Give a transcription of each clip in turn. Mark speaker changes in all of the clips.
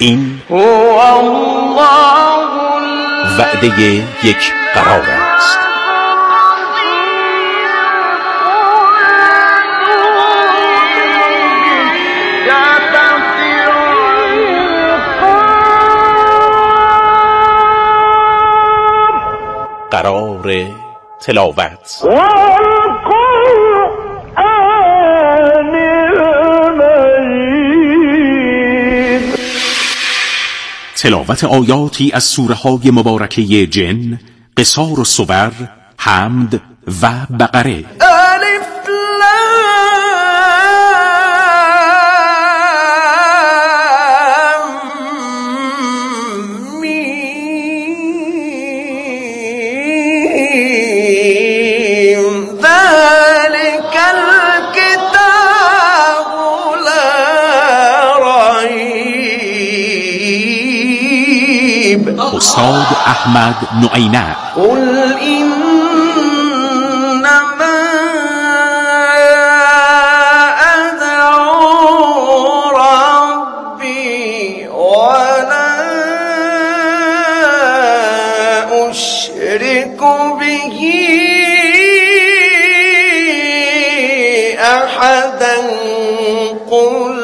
Speaker 1: این وعده یک قرار است. قرار تلاوت. تلاوت آیاتی از سوره های مبارکه جن، قصار و صور، حمد و بقره. استاد احمد نعینه.
Speaker 2: قل انما ادعو ربی ولا اشرك به احدا قل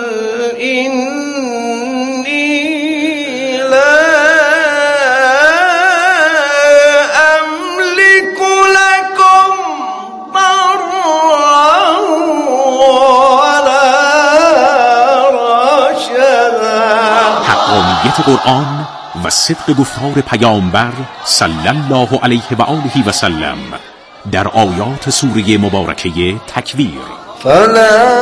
Speaker 1: قرآن و صدق گفتار پیامبر صلی الله علیه و آله و سلم در آیات سوره مبارکه تکویر.
Speaker 2: فلا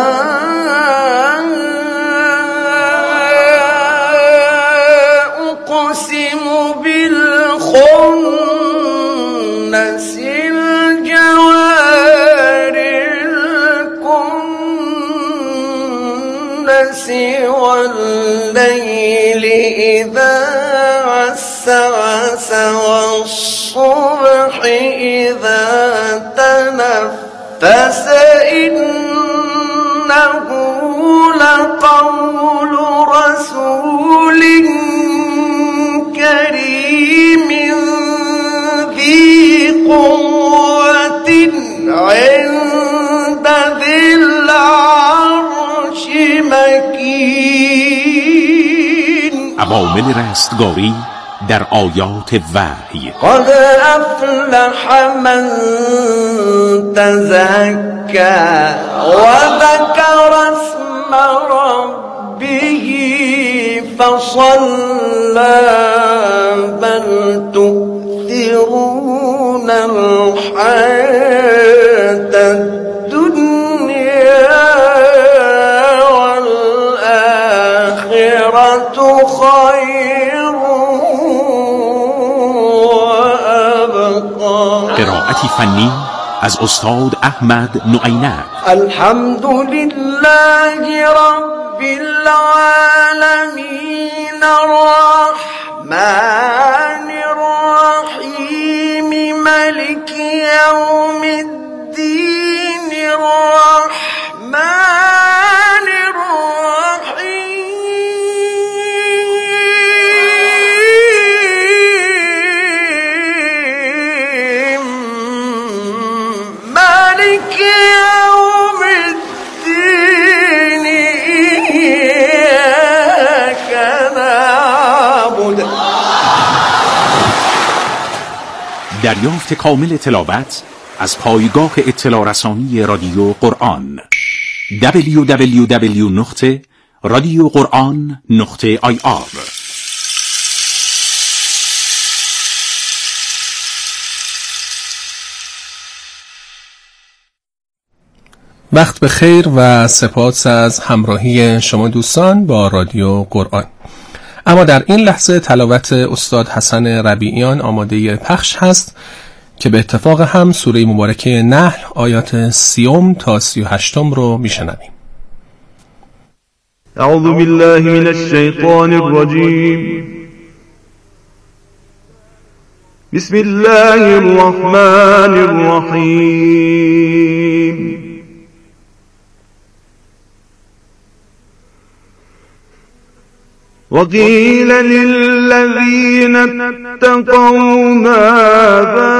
Speaker 2: اقسم بالخنس الجوار الكنس والليل إذا عسعس والصبح إذا تنفس إنه لقول رسول كريم ذي قوة عند ذي العرش مكين.
Speaker 1: عوامل رستگاری در آیات وحی.
Speaker 2: قد افلح من تزكى وذكر اسم ربه فصلى بل تؤثرون الحياة الدنيا والآخرة خير وأبقى.
Speaker 1: قرائتی فنی از استاد احمد نعینه.
Speaker 2: الحمد لله رب العالمين الرحمن الرحيم ملك يوم الدين الرحمن الرحيم مالك يوم الدين إياك نعبد.
Speaker 1: دریافت کامل تلاوت از پایگاه اطلاع رسانی رادیو قرآن www.radioquran.ir.
Speaker 3: وقت بخیر و سپاس از همراهی شما دوستان با رادیو قرآن. اما در این لحظه تلاوت استاد حسن ربیعیان آماده پخش هست که به اتفاق هم سوره مبارکه نحل آیات 30 تا 38 رو میشنویم.
Speaker 4: اعوذ بالله من الشیطان الرجیم. بسم الله الرحمن الرحیم. وقيل للذين اتقوا ماذا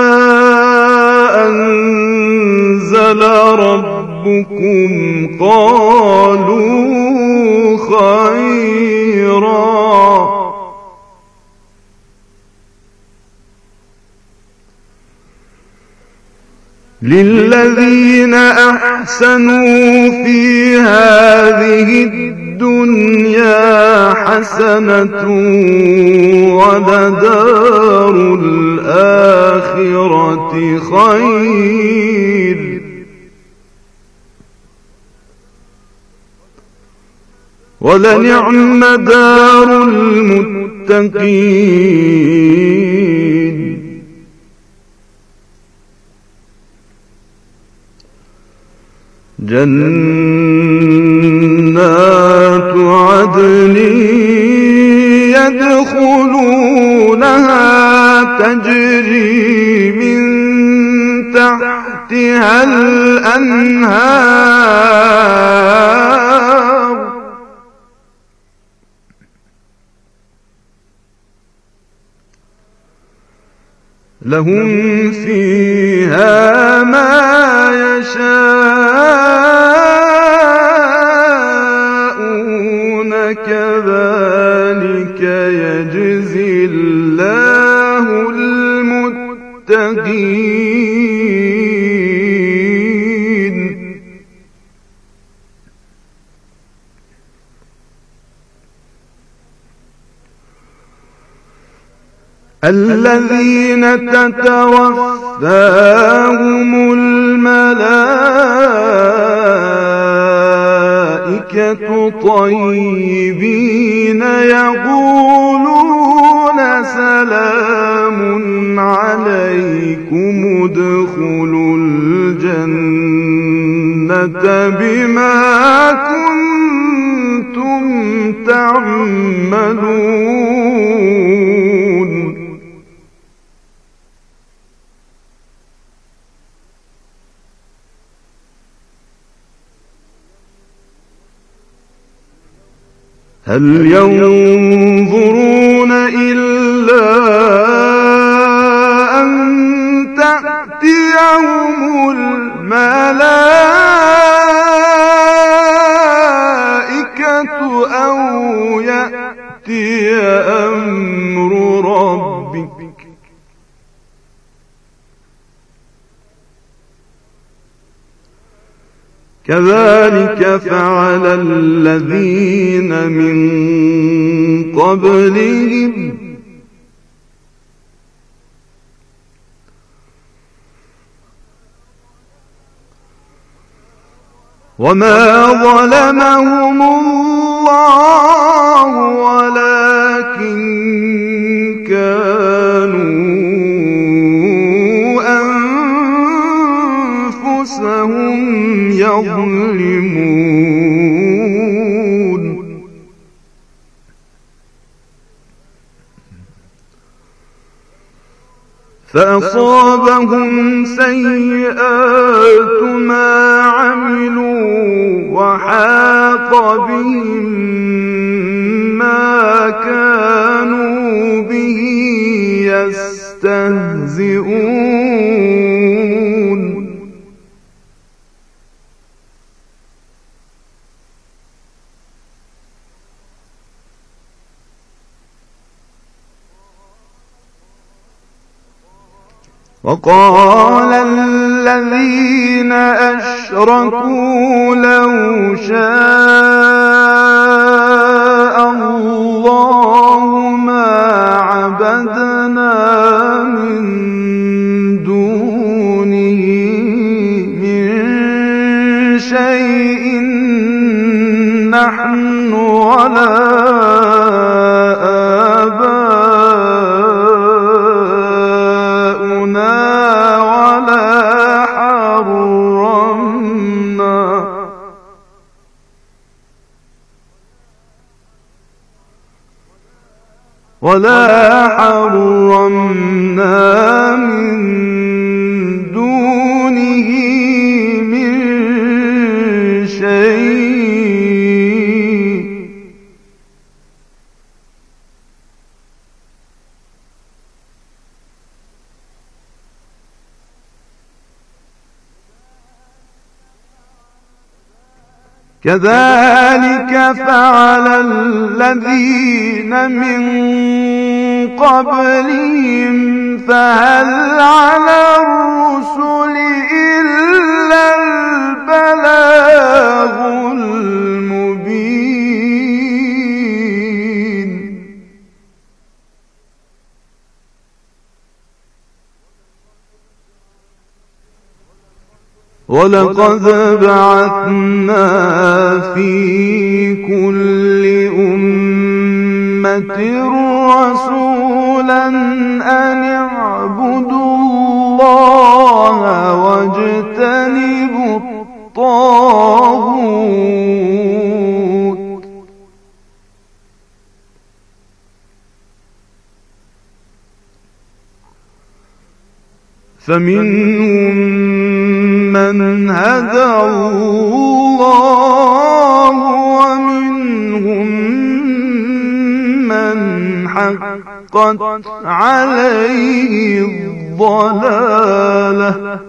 Speaker 4: أنزل ربكم قالوا خيرا للذين أحسنوا في هذه الدنيا حسنة ولدار الآخرة خير ولنعم دار المتقين جنات عدن يدخلونها تجري من تحتها الأنهار لهم فيها ما يشاءون كذلك يجزي الله المتقين الذين تتوفاهم الملائكة طيبين يقولون سلام عليكم ادخلوا الجنة بما كنتم تعملون هل ينظرون إلا أن تأتيهم الملائكة أو يأتي أمر ربك كذلك فعل الذين من قبلهم وما ظلمهم الله ولكن كانوا أنفسهم يظلمون فأصابهم سيئات ما عملوا وحاق بهم ما كانوا به يستهزئون وقال الذين أشركوا لو شاء الله ما عبدنا من دونه من شيء نحن ولا ولا حرمنا من دونه من شيء كذلك فعل الذين من قبلهم فهل على الرسل إلا البلاغ المبين ولقد بعثنا في كل أمة رسولا أن اعبدوا الله واجتنبوا الطاغوت فمنهم من هدى الله ومنهم من حقت عليه الضلالة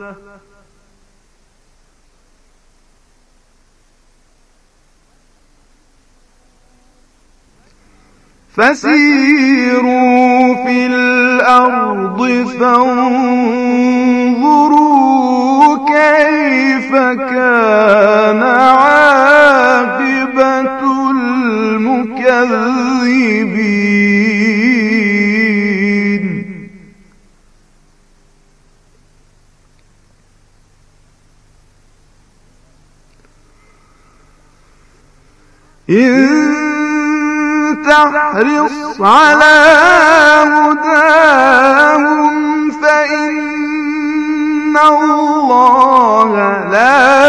Speaker 4: فسيروا في الأرض فانظروا كيف كان عاقبة المكذبين تحرص على هداهم فإن الله لا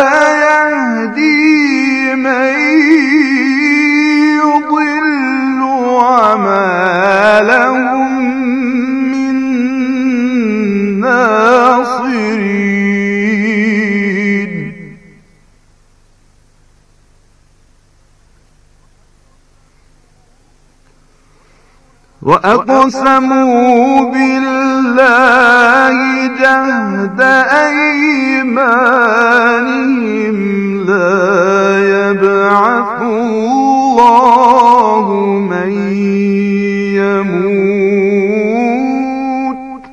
Speaker 4: يهدي من يضل وما لهم من ناصرين وأقسموا بالله جهد أيمانهم لا يبعث الله من يموت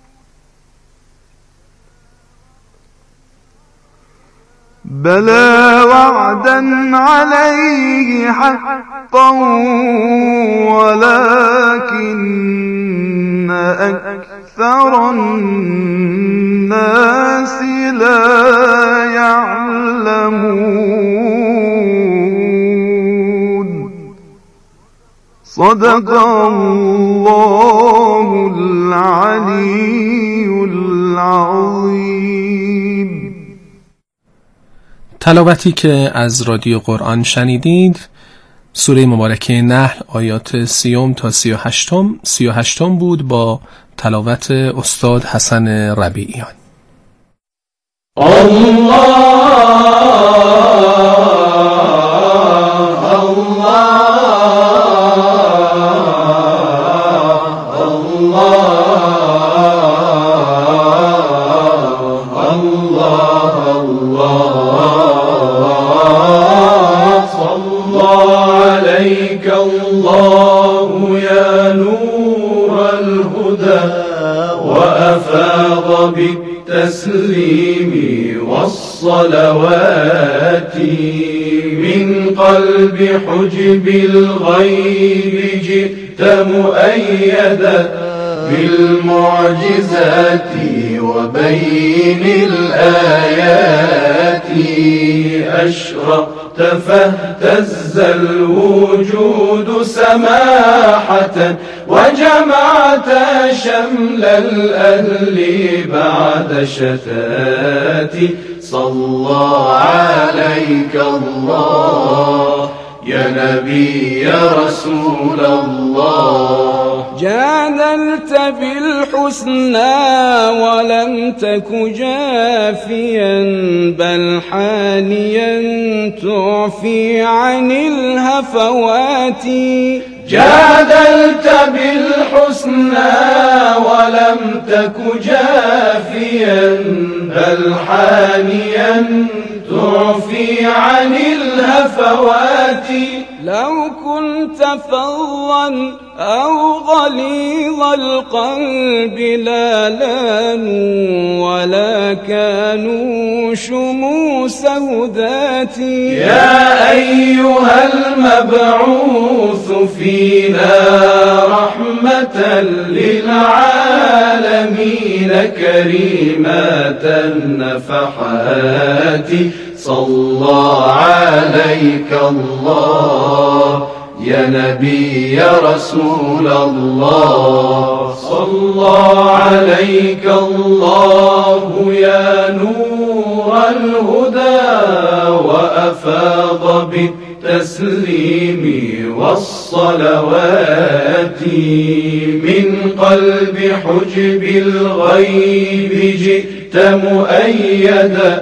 Speaker 4: بلى وعدا عليه حقا ولكن أكثر الناس لا يعلمون صدق الله العلي العظيم.
Speaker 3: تلاوتی که از رادیو قرآن شنیدید سوره مبارکه نحل آیات 30 تا 38 بود با تلاوت استاد حسن ربیعیان.
Speaker 5: الله يا نور الهدى وأفاض بالتسليم والصلوات من قلب حجب الغيب جئت مؤيدا بالمعجزات وبين الآيات أشرقت فاهتز الوجود سماحة وجمعت شمل الأهل بعد شتات صلى عليك الله يا نبي يا رسول الله
Speaker 6: جادلت بالحسنى ولم تك جافيا بل حانيا تعفي عن الهفوات
Speaker 5: جادلت بالحسنى ولم تك جافيا بل حانيا تعفي عن الهفوات.
Speaker 6: لو كنت فظا أو غليظ القلب لا لانوا ولا كانوا شموس هداتي.
Speaker 5: يا أيها المبعوث فينا رحمة للعالمين كريمة النفحات. صلى عليك الله يا نبي يا رسول الله. صلى عليك الله يا نور الهدى وأفاض بالتسليم والصلوات. من قلب حجب الغيب جئت مؤيدا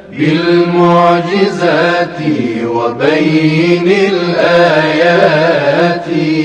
Speaker 5: بالمعجزات وبين الآيات.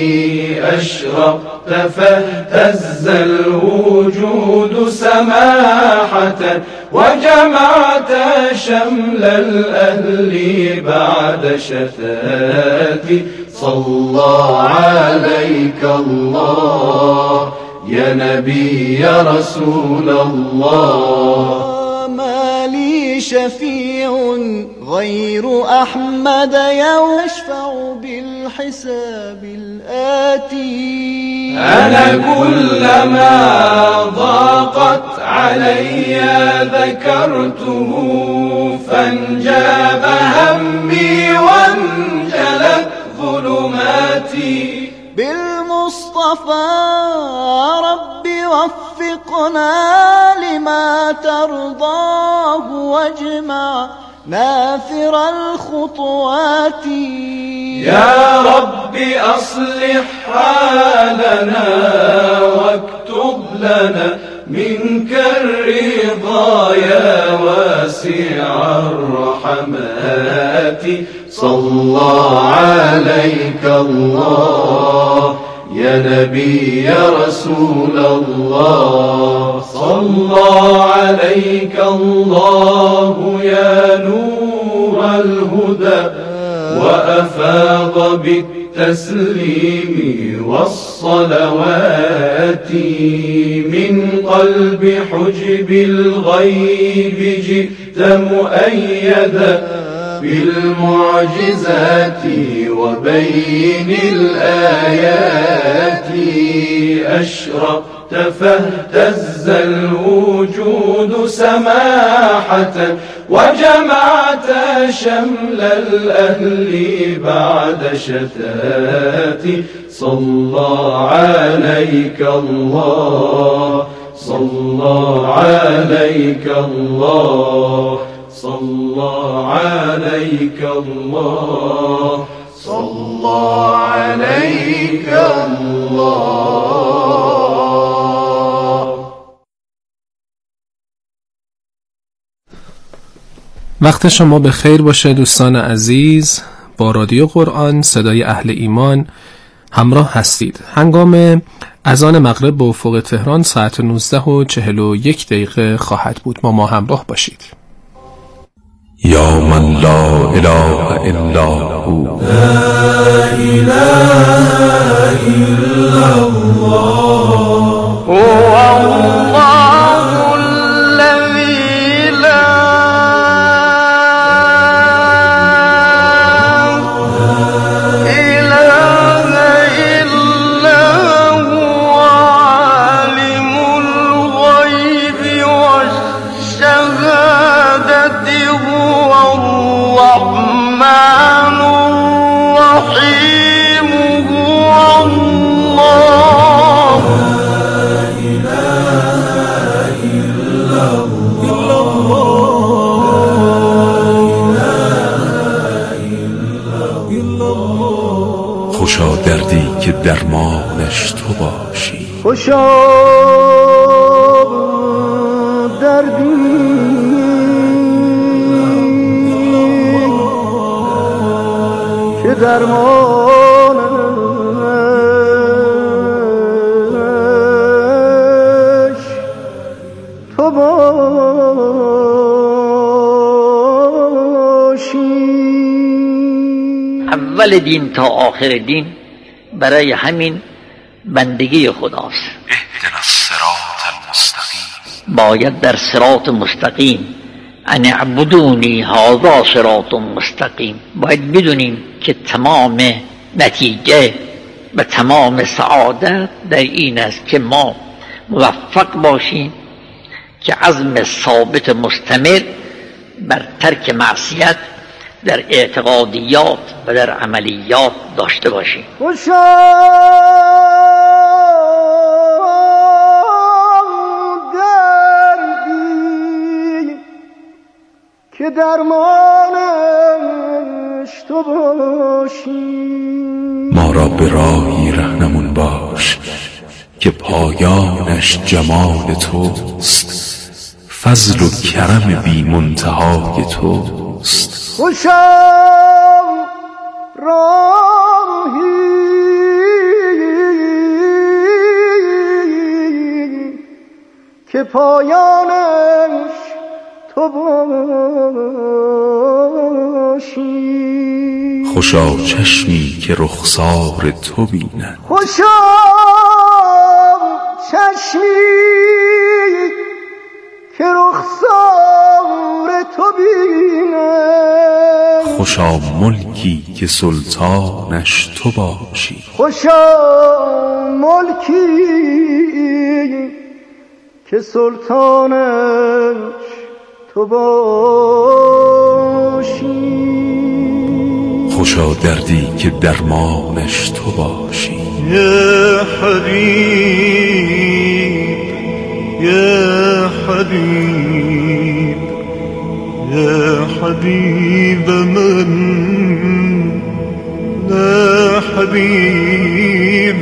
Speaker 5: أشرقت فاهتز الوجود سماحة وجمعت شمل الأهل بعد شتات. صلى عليك الله يا نبي يا رسول الله.
Speaker 7: ما لي شفيع غير أحمد يشفع بالحساب الآتي.
Speaker 5: أنا كلما ضاقت علي ذكرته فانجاب همي وانجلت ظلماتي.
Speaker 7: بالمصطفى رب وفقنا لما ترضاه واجمع نافر الخطوات.
Speaker 5: يا رب أصلح حالنا واكتب لنا منك الرضا يا واسع الرحمات. صلى عليك الله يا نبي يا رسول الله. صلى عليك الله يا نور الهدى وأفاض بالتسليم والصلوات. من قلب حجب الغيب جئت مؤيدا بالمعجزات وبين الآيات. أشرقت فاهتز الوجود سماحة وجمعت شمل الأهل بعد شتات. صلى عليك الله صلى عليك الله صلى عليك الله صلى عليك الله.
Speaker 3: وقت شما به خیر باشه دوستان عزیز. با رادیو قرآن صدای اهل ایمان همراه هستید. هنگام اذان مغرب به افق تهران ساعت 19:41 خواهد بود. ما همراه باشید.
Speaker 8: یا من لا اله الا هو
Speaker 2: لا اله الا الله هو الله الذي لا اله الا هو عالم الغيب والشهادة هو الرحمن الرحيم هو الله لا إله إلا الله.
Speaker 8: خوشا دردی که درمانش تو باشی.
Speaker 2: خوشا دردی که درمانش باشیم.
Speaker 9: اول دین تا آخر دین برای همین بندگی خداست.
Speaker 8: اهدنا الصراط المستقیم.
Speaker 9: باید در صراط مستقیم، ان اعبدونی هذا صراط مستقیم، باید بدونیم که تمام نتیجه و تمام سعادت در این است که ما موفق باشیم که عزم ثابت مستمر بر ترک معصیت در اعتقادیات و در عملیات داشته باشیم.
Speaker 2: خوشا دردی که درمانش تو باشی،
Speaker 8: ما را به راهی رهنمون باش که پایانش جمال توست، فضل و کرم بی منتهای توست.
Speaker 2: خوشا راهی که پایانش تو باشی،
Speaker 8: خوشا چشمی که رخسار تو بیند،
Speaker 2: خوشا چشمی که رخسار تو بیند،
Speaker 8: خوشا ملکی که سلطانش تو باشی،
Speaker 2: خوشا ملکی که سلطانش تو باشی،
Speaker 8: خوشا دردی که درمانش تو باشی.
Speaker 4: یا حبیب یا حبیب یا حبیب من لا حبیب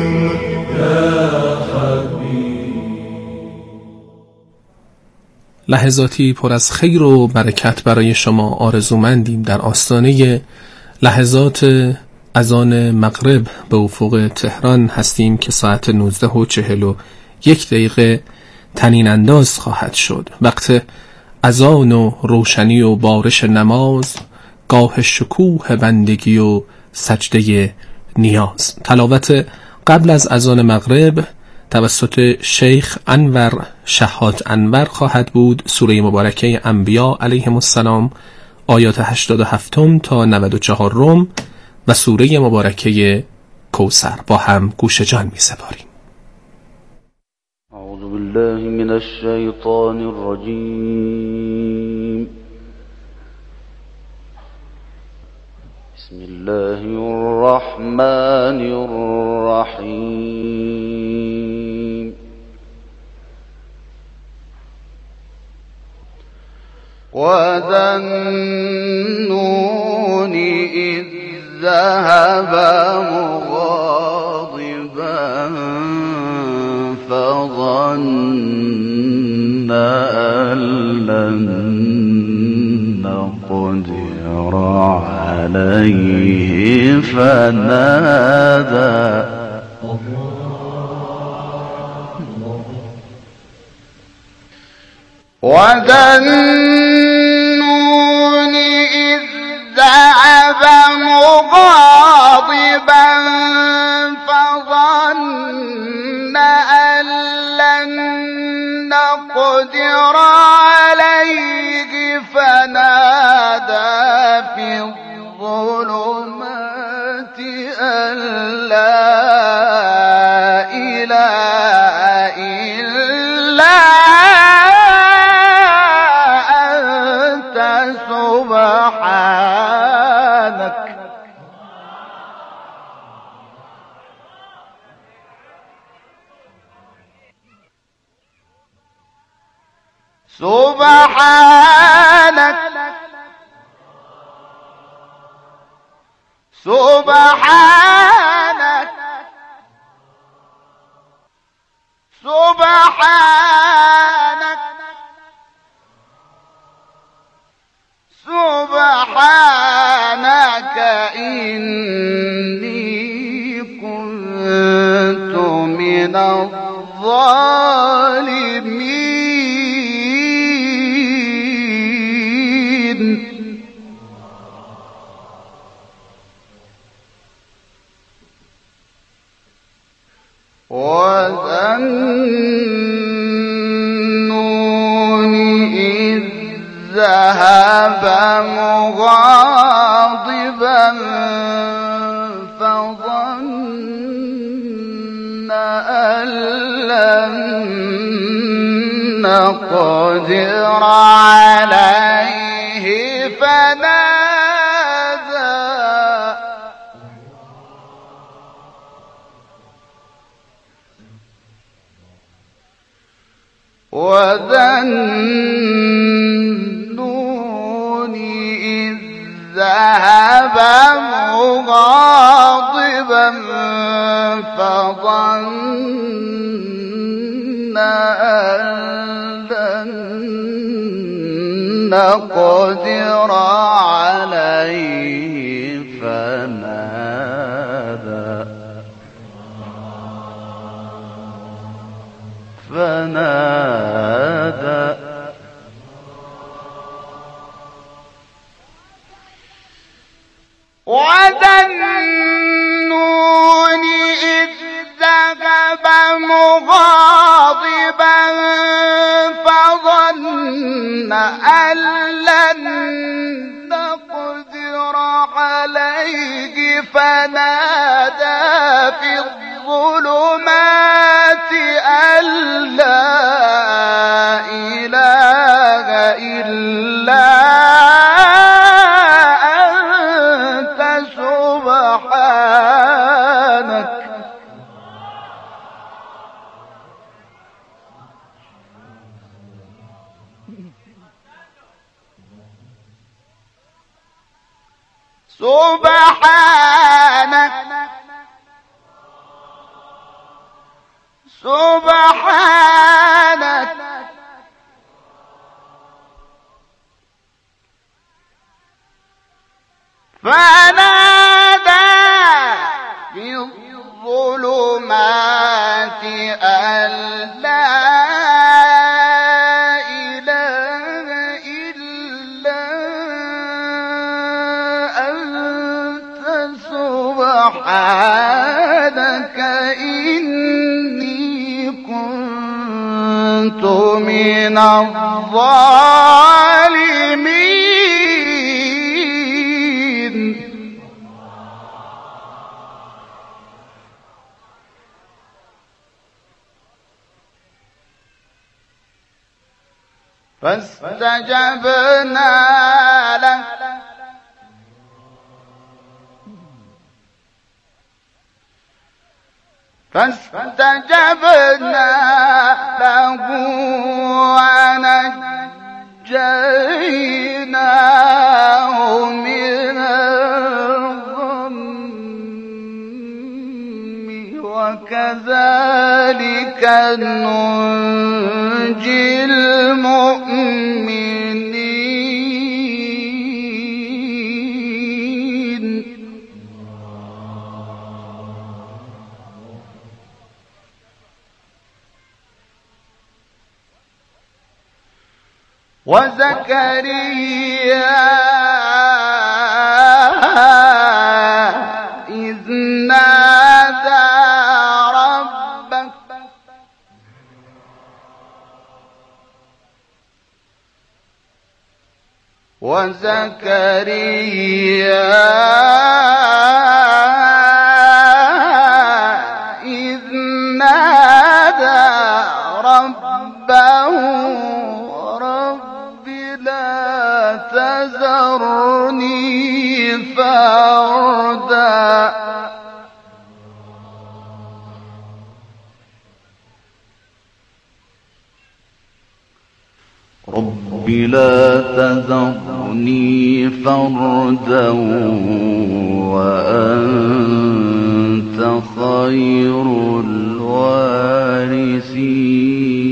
Speaker 3: لحظاتی پر از خیر و برکت برای شما آرزومندیم. در آستانه لحظات اذان مغرب به افق تهران هستیم که ساعت 19:41 طنین انداز خواهد شد. وقت اذان و روشنی و بارش نماز، گاه شکوه بندگی و سجده نیاز. تلاوت قبل از اذان مغرب توسط شیخ انور شهاد انور خواهد بود. سوره مبارکه انبیا علیهم السلام آیات 87 تا 94 و سوره مبارکه کوثر. با هم گوش جان می سپاریم.
Speaker 5: اعوذ بالله من الشیطان الرجیم. بسم الله الرحمن الرحیم. وذنون إذ ذهب مغاضبا فظن أن لن نقدر عليه فنادى وذنون إذ ذهب مغاضبا فظن أن لن نقدر عليه فنادى في الظلمات أن لا إله إلا سبحانك سبحانك سبحانك سبحانك إني كنت من الظالمين. مغاضبا فظن أن لن نقدر عليه وذا النون إذ ذهب مغاضبا فظن أن لن نقدر عليه فنادى وذا النون إذ ذهب مغاضبا فظن أن لن نقدر عليه فنادى في الظلمات أن لا إله إلا أنت سبحانك فنادى في الظلمات أن لا إله إلا أنت سبحانك إني كنت من الظالمين. فاستجبنا له ونجيناه من الغم وكذلك ننجي المؤمنين. وزكريا إذ نادى ربه تذرني فردا رب لا تذرني فردا وأنت خير الوارثين.